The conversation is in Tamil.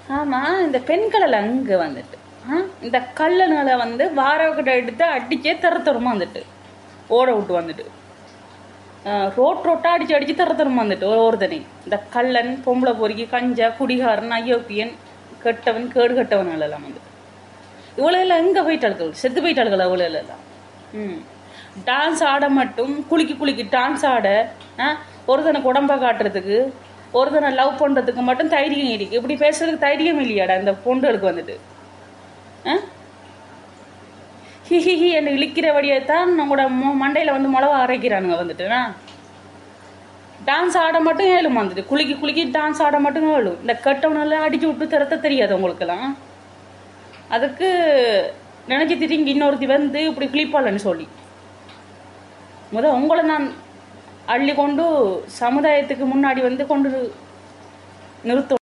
ஆமா, இந்த பெண்களெல்லாம் அங்க வந்துட்டு இந்த கல்லணை வந்து வாரவகிட்ட எடுத்து அடிச்சே தரமா வந்துட்டு ஓட விட்டு வந்துட்டு ரோட்டா அடிச்சு அடிச்சு தரமா வந்துட்டு ஒருத்தனை இந்த கள்ளன், பொம்பளை பொறுக்கி, கஞ்சா, குடிகாரன், அயோக்கியன், கெட்டவன், கேடு கெட்டவன் எல்லாம் வந்துட்டு இவ்வளோ எல்லாம் எங்க போயிட்டாள்கள், செத்து போயிட்டாள்கள் அவ்வளோ எல்லாம். டான்ஸ் ஆட மட்டும் குளிக்கி டான்ஸ் ஆட ஒருத்தனுக்கு உடம்பை காட்டுறதுக்கு, ஒருத்தனை லவ் பண்றதுக்கு மட்டும் தைரியம் இருக்கு. இப்படி பேசுறதுக்கு தைரியம் இல்லையாடா இந்த பொண்ணுகளுக்கு வந்துட்டு? ஹிஹிஹி என்று இழிக்கிற வழியத்தான் நம்மளோட மண்டையில வந்து மிளவா அரைக்கிறானுங்க வந்துட்டுனா. டான்ஸ் ஆட மட்டும் ஏழும் வந்துட்டு குளிக்கி டான்ஸ் ஆட மட்டும் ஏழும். இந்த கட்டவனெல்லாம் அடிச்சு விட்டு திறத்த தெரியாது உங்களுக்கெல்லாம். அதுக்கு நினைச்சு திரிங்கி இன்னொருத்தி வந்து இப்படி கிளிப்பாளன்னு சொல்லி உங்களை நான் அள்ளி கொண்டு சமுதாயத்துக்கு முன்னாடி வந்து கொண்டு நிறுத்த